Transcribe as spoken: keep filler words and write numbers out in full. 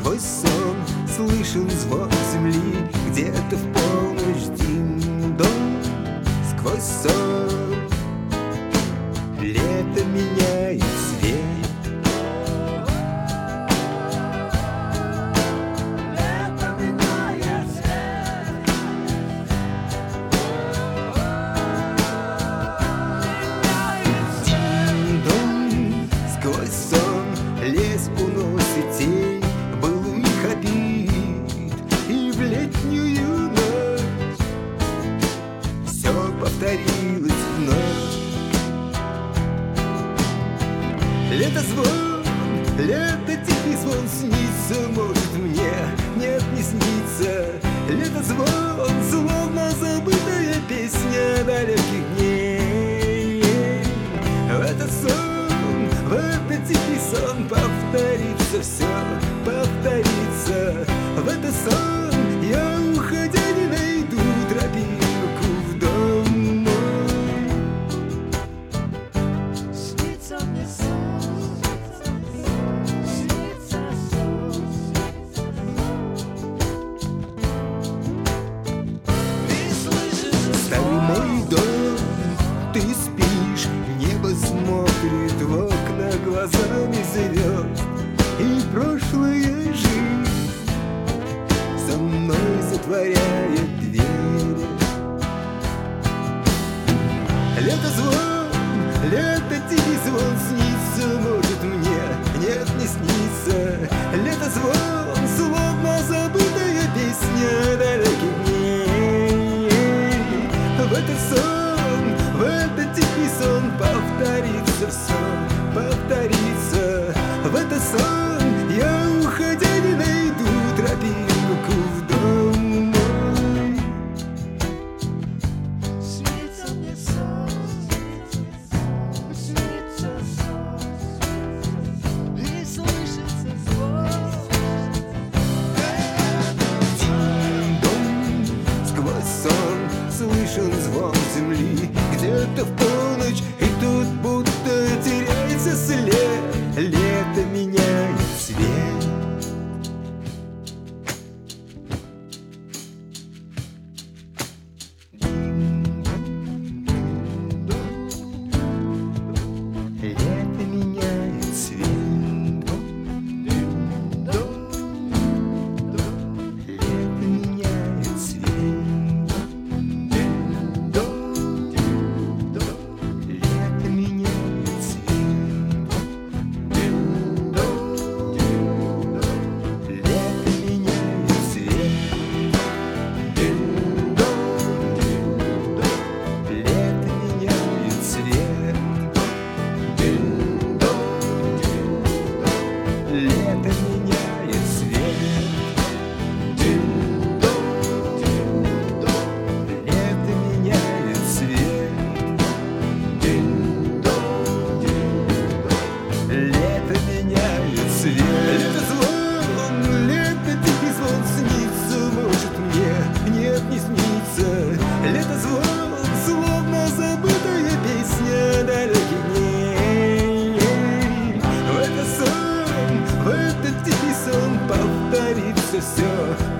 Сквозь сон слышен звон земли, где-то в полночь динь-дон. Сквозь сон лето меняет цвет. Лес уносит тень былых обид, и в летнюю ночь все повторилось вновь. Лето звон, лето тихий звон снится, может мне, нет, не снится. Лето звон, словно забытая песня далеких дней. В этот сон, в этот тихий сон повторится все, повторится. В этот сон я, уходя, не найду тропинку в дом мой. Снится мне сон, снится сон. Ты слышишь старый мой дом, ты спишь, небо смотрит в окна глазами звезд, и прошлая жизнь со мной затворяет двери. Лето звон, лето тихий звон снится, может мне, нет, не снится. Лето звон, словно забытая песня далеких дней. В этот сон, в этот тихий сон повторится все, повторится. В этот сон я, уходя, не найду тропинку в дом мой. Снится мне сон, снится сон, и слышится звон. Динь-дон, сквозь сон слышен звон земли, где-то в полночь, и тут будто теряется след. Лето меняет цвет. Лето меняет цвет. Лето меняет цвет. Лето меняет цвет. Лето звон, словно забытая песня далеких дней. В этот сон, в этот тихий сон повторится все,